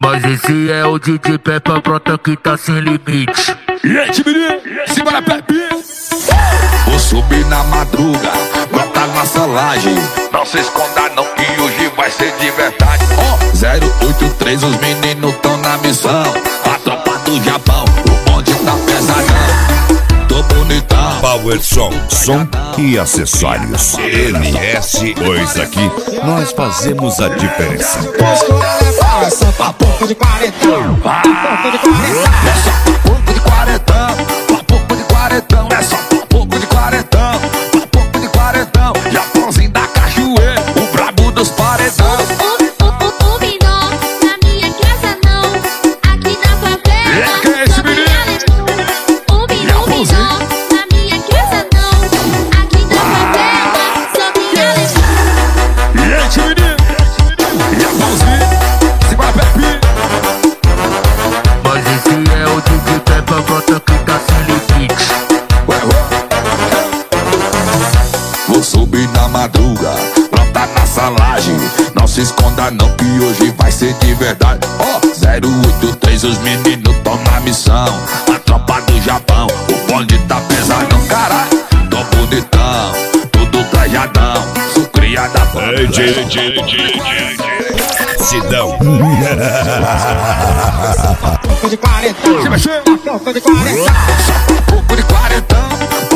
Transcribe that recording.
Mas esse é o DJ Peppa Brota que tá sem limite. E aí, menino, simbora, Pepe. Vou subir na madruga, brota na salagem. Não se esconda não que hoje vai ser de verdade. 083, os meninos tão na missão. A tropa do Japão, o bonde tá pesadão. Tô bonitão. Power Som e acessórios MS, pois aqui nós fazemos a diferença. É só papo de quarentão. Papo de quarentão. É só papo de quarentão. Papo de quarentão. É só papo de quarentão. Papo de quarentão. Japãozinho da cachoeira, o brabo dos paredão. O menor na minha casa não. Aqui na favela Que é esse menino? O menor na minha casa não. Aqui na favela só tem alegria. E aí, menino, Japãozinho, simbora, Pepe. Mas esse é o DJ Peppa Brota que tá sem limite. Vou subir na madruga, brota na salagem. Não se esconda não que hoje vai ser de verdade. 083, os meninos tão na missão. A tropa do Japão, o bonde tá pesadão. Caralho, tô bonitão, tudo trajadão. Sou criada pra Sidão. Papo de quarentão. Se mexer. Papo de quarentão. Papo de quarentão.